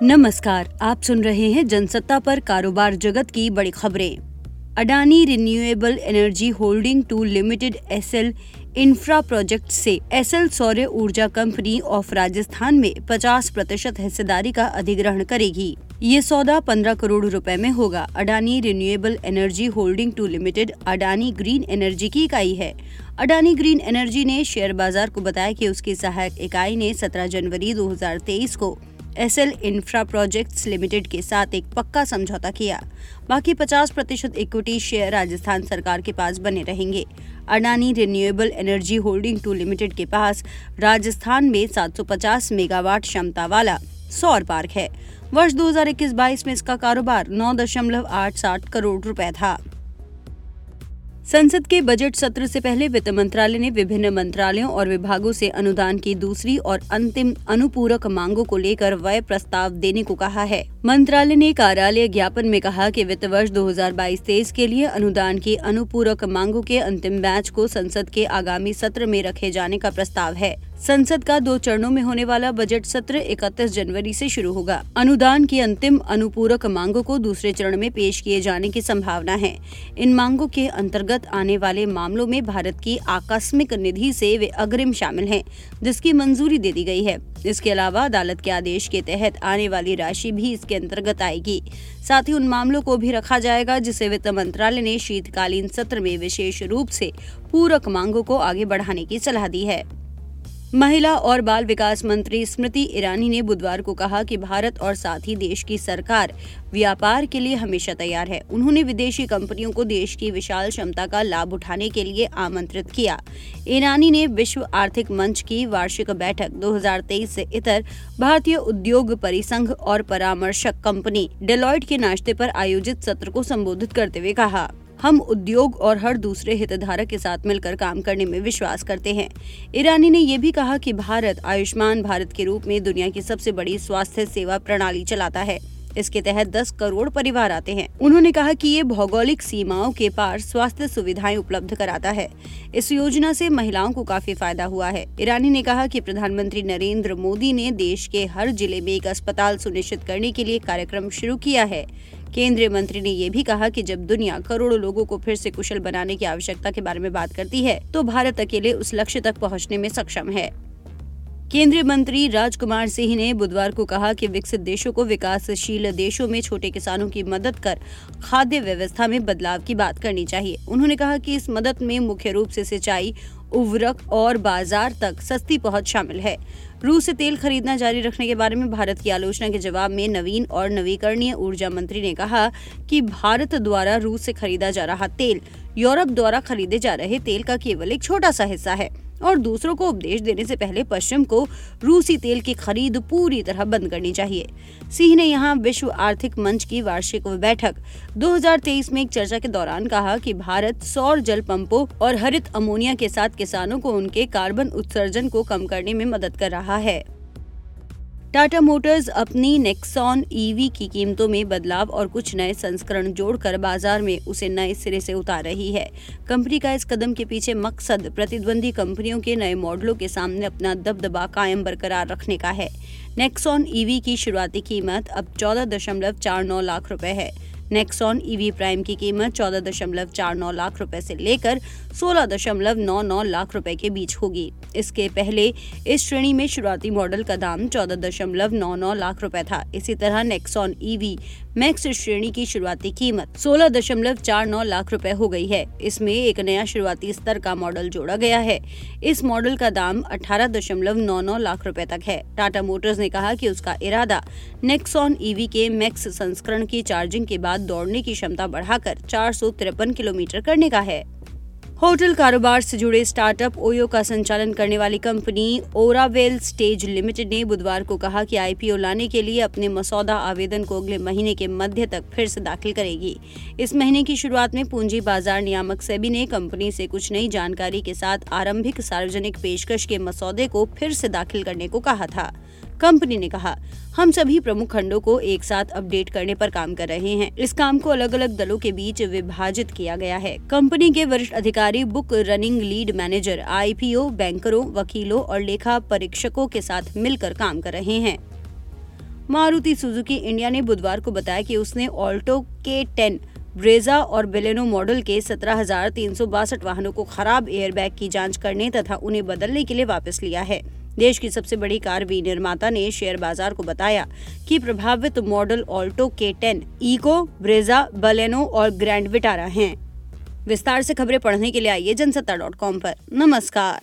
नमस्कार, आप सुन रहे हैं जनसत्ता पर कारोबार जगत की बड़ी खबरें। Adani renewable energy holding two limited SL infra project से एसएल सौर ऊर्जा कंपनी ऑफ राजस्थान में 50% हिस्सेदारी का अधिग्रहण करेगी। ये सौदा 15 करोड़ रुपए में होगा। Adani renewable energy holding two limited Adani green energy की इकाई है। अडानी ग्रीन एनर्जी ने शेयर बाजार को बताया कि उसकी सहायक इकाई ने 17 जनवरी 2023 को एसएल इंफ्रा प्रोजेक्ट्स लिमिटेड के साथ एक पक्का समझौता किया। बाकी 50% इक्विटी शेयर राजस्थान सरकार के पास बने रहेंगे। Adani renewable energy holding two limited के पास राजस्थान में 750 मेगावाट क्षमता वाला सौर पार्क है। वर्ष 2021-22 में इसका कारोबार 9.87 करोड़ रुपए था। संसद के बजट सत्र से पहले वित्त मंत्रालय ने विभिन्न मंत्रालयों और विभागों से अनुदान की दूसरी और अंतिम अनुपूरक मांगों को लेकर व्यय प्रस्ताव देने को कहा है। मंत्रालय ने कार्यालय ज्ञापन में कहा कि वित्त वर्ष 2022-23 के लिए अनुदान की अनुपूरक मांगों के अंतिम बैच को संसद के आगामी सत्र में रखे जाने का प्रस्ताव है। संसद का 2 चरणों में होने वाला बजट सत्र 31 जनवरी से शुरू होगा। अनुदान की अंतिम अनुपूरक मांगों को दूसरे चरण में पेश किए जाने की संभावना है। इन मांगों के अंतर्गत आने वाले मामलों में भारत की आकस्मिक निधि से वे अग्रिम शामिल हैं, जिसकी मंजूरी दे दी गई है। इसके अलावा अदालत के आदेश के तहत आने वाली राशि भी इसके अंतर्गत आएगी। साथ ही उन मामलों को भी रखा जाएगा जिसे वित्त मंत्रालय ने शीतकालीन सत्र में विशेष रूप से पूरक मांगों को आगे बढ़ाने की सलाह दी है। महिला और बाल विकास मंत्री स्मृति ईरानी ने बुधवार को कहा कि भारत और साथ ही देश की सरकार व्यापार के लिए हमेशा तैयार है। उन्होंने विदेशी कंपनियों को देश की विशाल क्षमता का लाभ उठाने के लिए आमंत्रित किया। ईरानी ने विश्व आर्थिक मंच की वार्षिक बैठक 2023 से इतर भारतीय उद्योग परिसंघ और परामर्शक कंपनी डेलॉयट के नाश्ते पर आयोजित सत्र को संबोधित करते हुए कहा, हम उद्योग और हर दूसरे हितधारक के साथ मिलकर काम करने में विश्वास करते हैं। ईरानी ने ये भी कहा कि भारत आयुष्मान भारत के रूप में दुनिया की सबसे बड़ी स्वास्थ्य सेवा प्रणाली चलाता है। इसके तहत 10 करोड़ परिवार आते हैं। उन्होंने कहा कि ये भौगोलिक सीमाओं के पार स्वास्थ्य सुविधाएं उपलब्ध कराता है। इस योजना से महिलाओं को काफी फायदा हुआ है। ईरानी ने कहा कि प्रधानमंत्री नरेंद्र मोदी ने देश के हर जिले में एक अस्पताल सुनिश्चित करने के लिए कार्यक्रम शुरू किया है। केंद्रीय मंत्री ने ये भी कहा कि जब दुनिया करोड़ों लोगों को फिर से कुशल बनाने की आवश्यकता के बारे में बात करती है, तो भारत अकेले उस लक्ष्य तक पहुंचने में सक्षम है। केंद्रीय मंत्री राजकुमार सिंह ने बुधवार को कहा कि विकसित देशों को विकासशील देशों में छोटे किसानों की मदद कर खाद्य व्यवस्था में बदलाव की बात करनी चाहिए। उन्होंने कहा कि इस मदद में मुख्य रूप से सिंचाई, उर्वरक और बाजार तक सस्ती पहुंच शामिल है। रूस से तेल खरीदना जारी रखने के बारे में भारत की आलोचना के जवाब में नवीन और नवीकरणीय ऊर्जा मंत्री ने कहा कि भारत द्वारा रूस से खरीदा जा रहा तेल यूरोप द्वारा खरीदे जा रहे तेल का केवल एक छोटा सा हिस्सा है और दूसरों को उपदेश देने से पहले पश्चिम को रूसी तेल की खरीद पूरी तरह बंद करनी चाहिए। सिंह ने यहाँ विश्व आर्थिक मंच की वार्षिक बैठक 2023 में एक चर्चा के दौरान कहा कि भारत सौर जल पंपों और हरित अमोनिया के साथ किसानों को उनके कार्बन उत्सर्जन को कम करने में मदद कर रहा है। टाटा मोटर्स अपनी नेक्सॉन ईवी की कीमतों में बदलाव और कुछ नए संस्करण जोड़कर बाजार में उसे नए सिरे से उतार रही है। कंपनी का इस कदम के पीछे मकसद प्रतिद्वंदी कंपनियों के नए मॉडलों के सामने अपना दबदबा कायम बरकरार रखने का है। नेक्सॉन ईवी की शुरुआती कीमत अब 14.49 लाख रुपए है। नेक्सॉन ईवी प्राइम की कीमत 14.49 लाख रुपए से लेकर 16.99 लाख रुपए के बीच होगी। इसके पहले इस श्रेणी में शुरुआती मॉडल का दाम 14.99 लाख रुपए था। इसी तरह नेक्सॉन ईवी मैक्स श्रेणी की शुरुआती कीमत 16.49 लाख रुपए हो गई है। इसमें एक नया शुरुआती स्तर का मॉडल जोड़ा गया है। इस मॉडल का दाम 18.99 लाख रुपए तक है। टाटा मोटर्स ने कहा कि उसका इरादा नेक्सॉन ईवी के मैक्स संस्करण की चार्जिंग के बाद दौड़ने की क्षमता बढ़ाकर 453 किलोमीटर करने का है। होटल कारोबार से जुड़े स्टार्टअप ओयो का संचालन करने वाली कंपनी ओरावेल स्टेज लिमिटेड ने बुधवार को कहा कि आईपीओ लाने के लिए अपने मसौदा आवेदन को अगले महीने के मध्य तक फिर से दाखिल करेगी। इस महीने की शुरुआत में पूंजी बाजार नियामक सेबी ने कंपनी से कुछ नई जानकारी के साथ आरंभिक सार्वजनिक पेशकश के मसौदे को फिर से दाखिल करने को कहा था। कंपनी ने कहा, हम सभी प्रमुख खंडों को एक साथ अपडेट करने पर काम कर रहे हैं। इस काम को अलग अलग दलों के बीच विभाजित किया गया है। कंपनी के वरिष्ठ अधिकारी book running lead manager IPO बैंकरों, वकीलों और लेखा परीक्षकों के साथ मिलकर काम कर रहे हैं। मारुति सुजुकी इंडिया ने बुधवार को बताया कि उसने ऑल्टो K10, ब्रेजा और बेलेनो मॉडल के 17,362 वाहनों को खराब एयरबैग की जांच करने तथा उन्हें बदलने के लिए वापस लिया है। देश की सबसे बड़ी कार विनिर्माता ने शेयर बाजार को बताया कि प्रभावित model Alto K10, Eeco, Brezza, Baleno और ग्रैंड विटारा हैं। विस्तार से खबरें पढ़ने के लिए आइए जनसत्ता.com पर। नमस्कार।